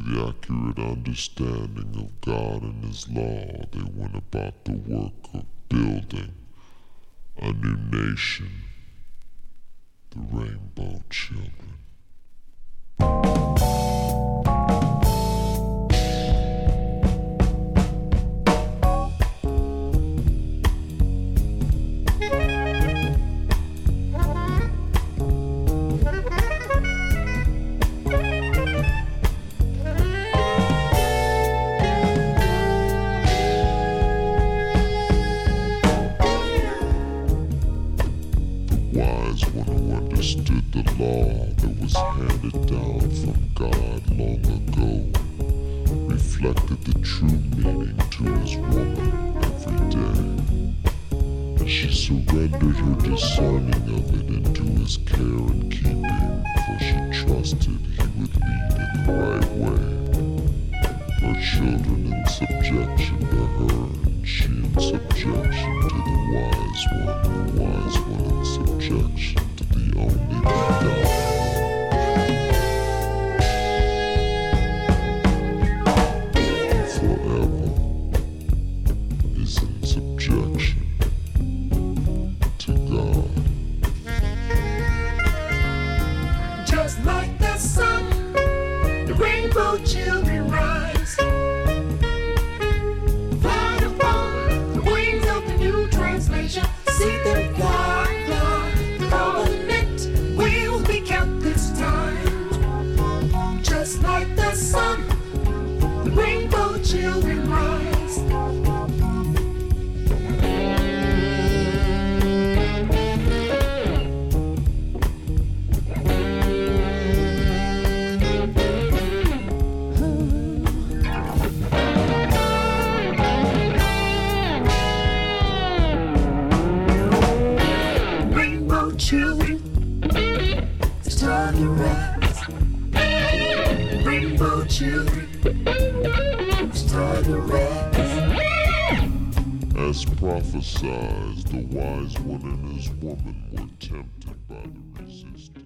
the accurate understanding of God and His law, they went about the work of building a new nation, the Rainbow Children. Understood the law that was handed down from God long ago, reflected the true meaning to His woman every day, and she surrendered her discerning of it into His care and keeping, for she trusted He would lead in the right way. Her children in subjection to her, and she in subjection to the wise one in subjection to the only begotten. Forever is in subjection to God. Just like the sun, the rainbow children rise. Fly upon the wings of the new translation. See them fly. Just like the sun, the rainbow children rise. Rainbow children, it's time to rise. Rainbow children, it's time to rise. As prophesied, the wise one and his woman were tempted by the resistance.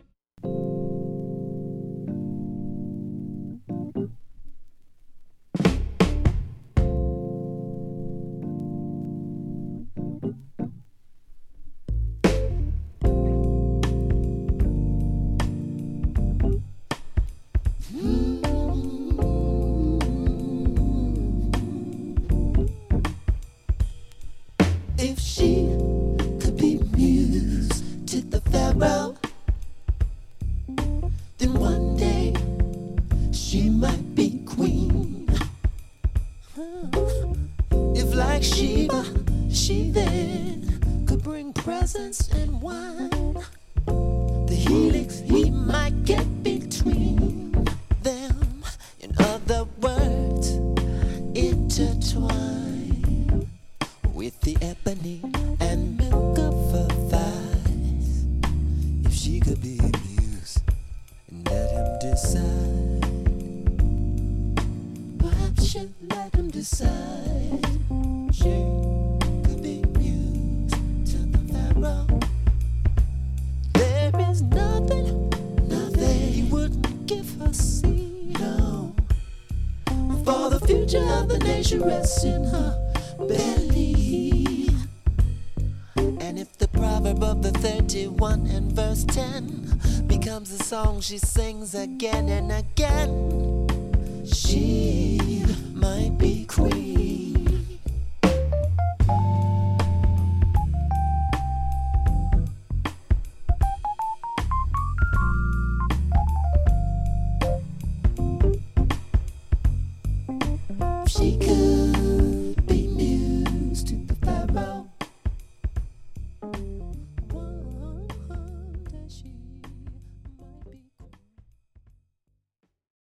If she could be muse to the Pharaoh, then one day she might be queen. If like Sheba, she then could bring presents and wine, the helix he might get between them. In other words, intertwine with the ebony and milk of her thighs. If she could be a muse and let him decide, perhaps she'd let him decide. She could be muse to the Pharaoh. There is nothing he wouldn't give her, see. No, for the future of the nation rests in her belly. And if the proverb of the 31 and verse 10 becomes a song she sings again and again, she might be queen. She could